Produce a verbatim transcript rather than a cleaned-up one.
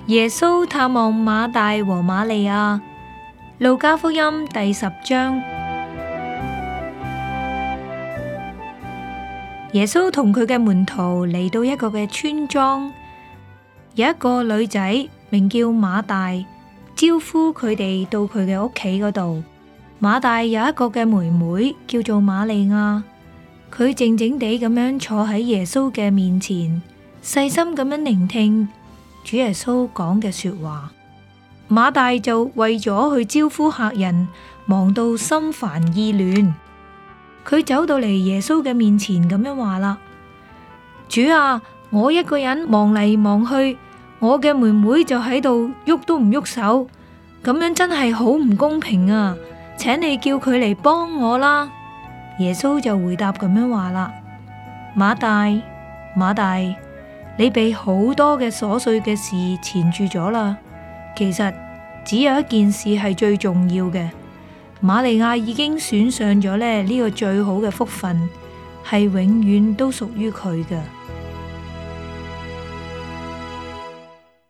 耶穌探望馬大和瑪利亞，路加福音第十章。耶穌同佢嘅門徒嚟到一個嘅村莊，有一個女仔名叫馬大，招呼佢哋到佢嘅屋企嗰度。馬大有一個嘅妹妹叫做瑪利亞，佢靜靜地咁樣坐喺耶穌嘅面前，細心咁樣聆聽主耶穌講嘅說話。馬大就為咗去招呼客人，忙到心煩意亂。佢走到嚟耶穌嘅面前咁樣話啦：主啊，我一個人忙嚟忙去，我嘅妹妹就喺度喐都唔喐手，咁樣真係好唔公平啊！請你叫佢嚟幫我啦。耶穌就回答咁樣話啦：馬大，馬大，你被好多嘅瑣碎嘅事纏住咗啦。其實只有一件事係最重要嘅，瑪利亞已經選上咗咧呢個最好嘅福分，係永遠都屬於佢嘅。